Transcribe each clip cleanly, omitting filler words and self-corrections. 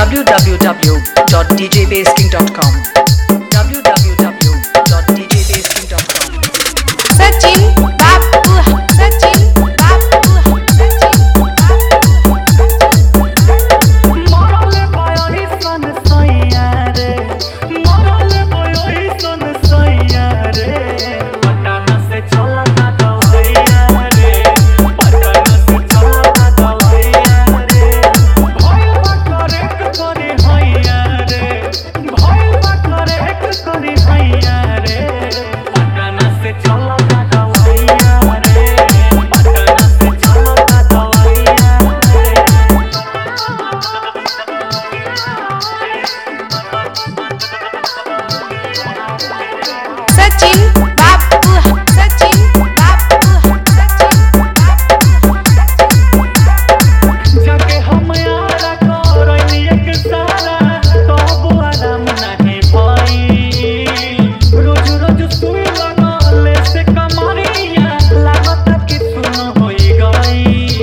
www.djbasking.com www.djbasking.com Sachin बापू सचिन बापू सचिन मरले बयोही सन सैया रे मरले बयोही सन सैया रे पटना से चलता दवैया रे पटना से चलता दवैया रे भइल बा करे करी हैया रे भइल बा करे करी हैया रे पटना से चलता दवैया रे पटना से चलता दवैया रे सचिन बापू सचिन बापू सचिन जाके हम यारा करनी एक सारा तब आराम नहीं पाई रोज रोज सुई लगले से कमरिया लागत कि सुन होई गई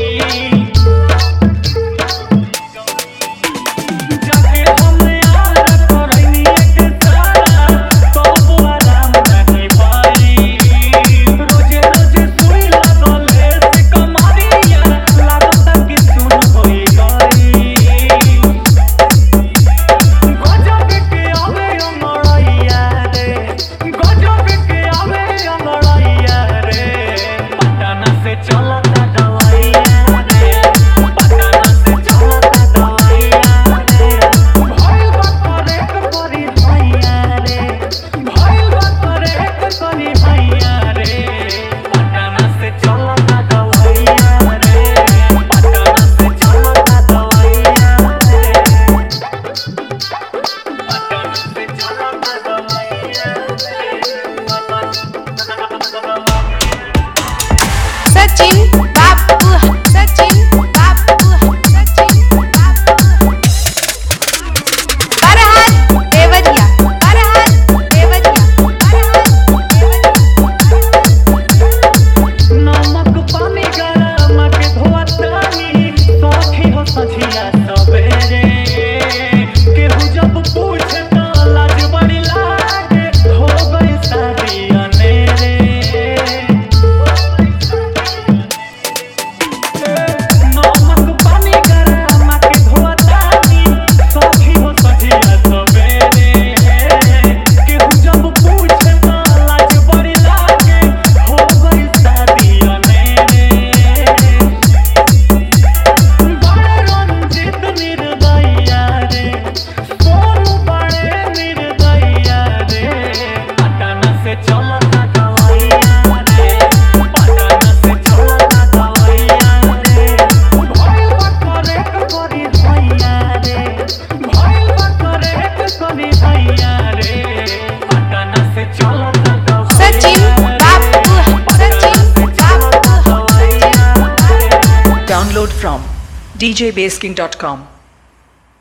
जाके हम यारा करनी एक सारा तब आराम नहीं पाई रोज रोज सुई लगले से कमरिया लागत कि सुन होई गई गजब के आवे अंगड़ैया रे गजब के आवे अंगड़ैया रे पटना से चलता दवैया रे पटना से चलता दवैया रे भइल बा करे करी हैया रे भइल बा करे करी हैया रे पटना से चलता दवैया रे पटना से चलता दवैया रे सचिन बापू सचिन बापू सचिन बापू बरहाल देवरिया बरहाल देवरिया बरहाल देवरिया नमक पानी गरम के धोतानी सखी हो सझिया सबेरे केहू जब पूछे त लाज बड़ी लागे हो गई शादी अनेरे नमक पानी गरम के धोतानी सखी हो सझिया सबेरे केहू जब पूछे त लाज बड़ी लागे हो गई शादी अनेरे बड़े रंजित निर्दया रे सोनू बड़े निर्दया रे पटना से चलता दवैया रे पटना से चलता दवैया रे भइल बा करे करी हैया रे भइल बा करे करी हैया रे पटना से चलता सचिन बापू सचिन बापू Download from djbasking.com